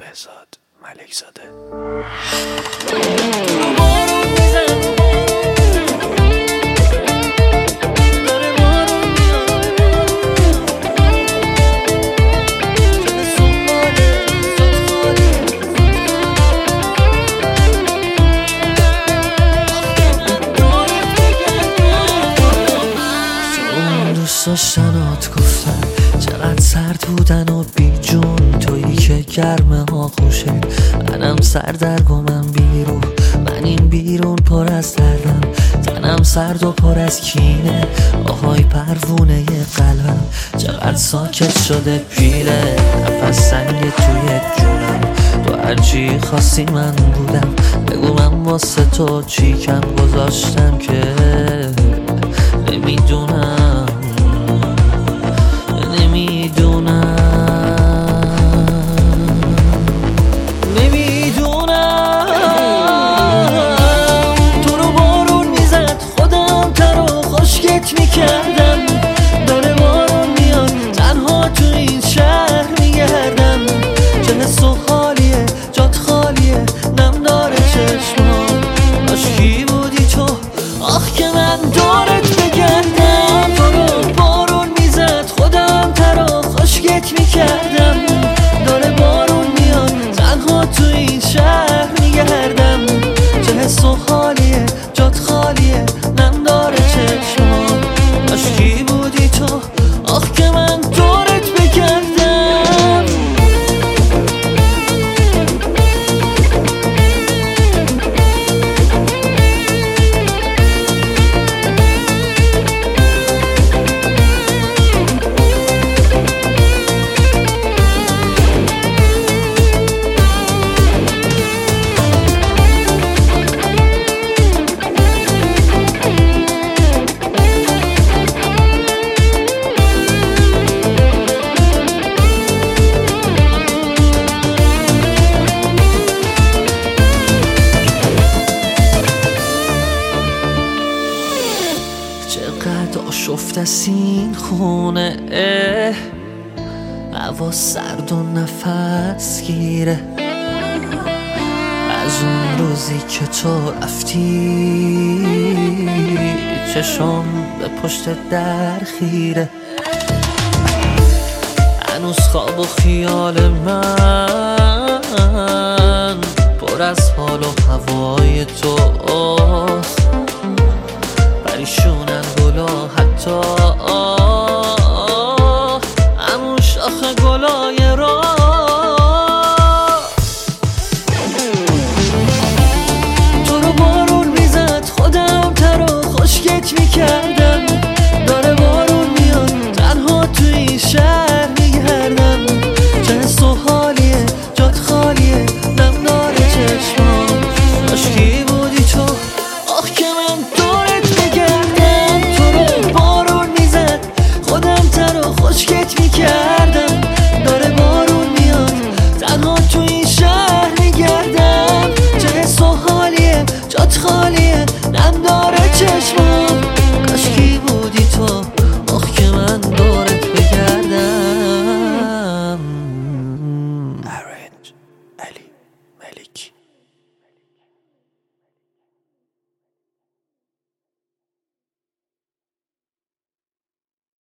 بهزاد ملک زاده. داشتنات گفتن چقدر سرد بودن و بی جون، تویی که گرمه ها خوشت، منم سردرگمم بیرون، من این بیرون پر از دردم، تنم سرد و پر از کینه، آهای پروونه قلبم چقدر ساکت شده پیله، نفس سنگ توی جونم، تو هرچی خواستی من بودم، بگو من واسه تو چی کم گذاشتم که نمیدونم تو رو بارون میزد خودم تر و خشکت میکردم، داره بارون میاد تنها تو این شهر میگردم، چه حس و حالیه جات خالیه نم داره چشمام، عاشقی بودی تو آخ که من دورت بگردم، تو رو بارون میزد خودم تر و خشکت میکردم، داره بارون میاد تنها تو این شهر میگردم، چه حس و حالیه جات خالیه نم داره چشمام، عاشقی بودی تو آخ که من دورت بگردم. چقدر آشفته است این خونه، هوا سرد و نفس گیره، از اون روزی که تو رفتی چشم به پشت در خیره، هنوز خواب و خیال من پر از حال و هوای تو، پریشونن گلا حتی همون شاخ گلای تو رو بارون میزد خودم تر و خشکت میکردم، داره بارون میاد تنها تو این شهر میگردم، چه حس و حالیه جات خالیه نم داره چشمام، عاشقی بودی تو آخ که من دورت بگردم، تو رو بارون میزد خودم تر و خشکت میکردم،